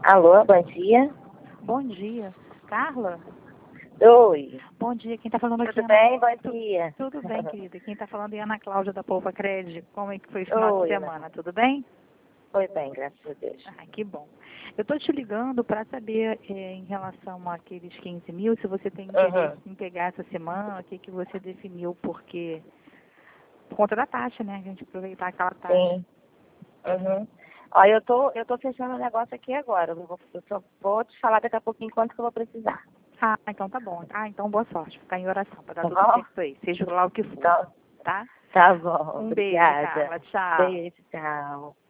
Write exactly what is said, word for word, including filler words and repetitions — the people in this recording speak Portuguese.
Alô, bom dia. Bom dia. Carla? Oi. Bom dia. Quem está falando aqui Tudo é Ana... bem? Bom dia. Tudo bem, querida. Quem está falando é Ana Cláudia da Poupa Crédito. Como é que foi o final Oi, de Ana. semana? Tudo bem? Foi bem, graças a Deus. Ah, que bom. Eu estou te ligando para saber é, em relação àqueles quinze mil, se você tem interesse Uhum. em pegar essa semana, o que, que você definiu, porque por conta da taxa, né? A gente aproveitar aquela taxa. Sim. Uhum. Ó, eu tô, eu tô fechando o negócio aqui agora. Eu, vou, eu só vou te falar daqui a pouquinho quanto que eu vou precisar. Ah, então tá bom. Ah, então boa sorte. Ficar em oração para dar Tá tudo bom? certo aí, seja lá o que for. Então, Tá? tá bom. Um beijo, Obrigada. Carla. Tchau. Beijo, tchau.